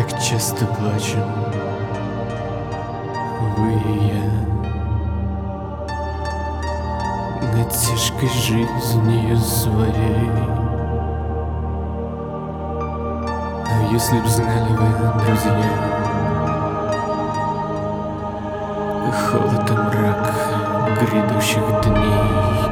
Так часто плачем вы и я над тяжкой жизнью своей. А если б знали вы, друзья, холод и мрак грядущих дней.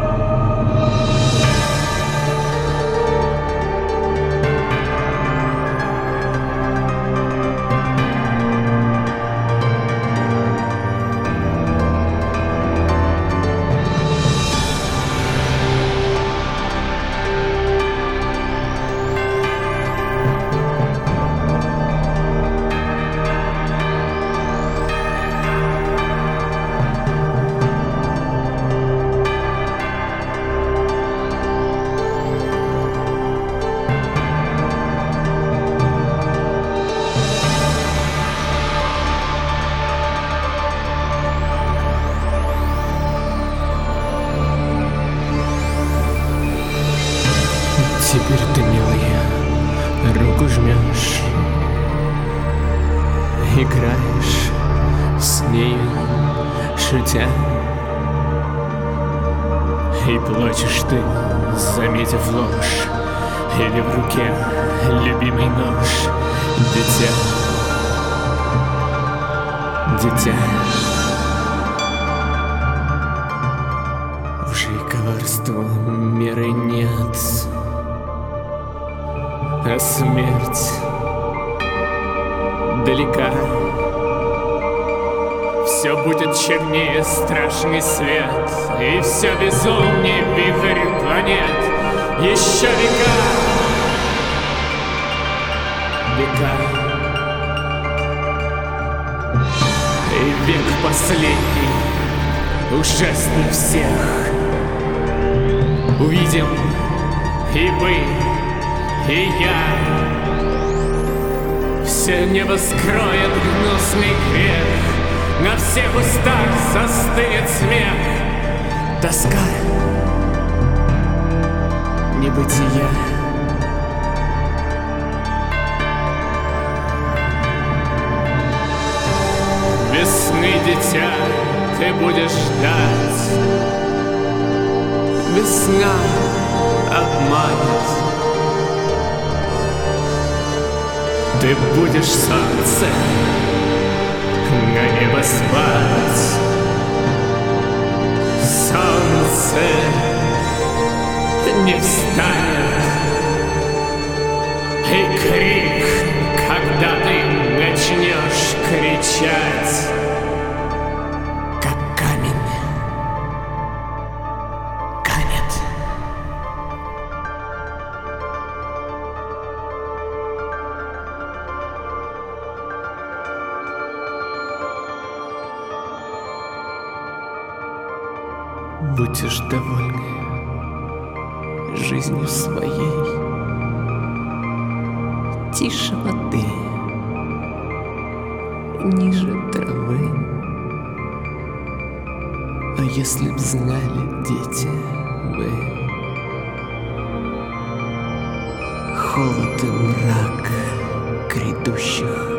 Теперь ты, милый, руку жмешь, играешь с нею, шутя, и плачешь ты, заметив ложь, или в руке любимый нож. Дитя, дитя, уже и коварству меры нет, а смерть далека. Все будет чернее страшный свет, и все безумнее вихрь планет. Еще века, века, и век последний, ужасней всех. Увидим и вы, и я. Все небо скроет гнусный грех, на всех устах застынет смех. Тоска, небытия. Весны, дитя, ты будешь ждать. Весна обманет. Ты будешь солнце, на небо спать. Солнце не встанет. И крик, когда ты начнешь кричать, как камень канет. Будьте ж довольны жизнью своей, тише воды, ниже травы. А если б знали, дети, вы, холод и мрак грядущих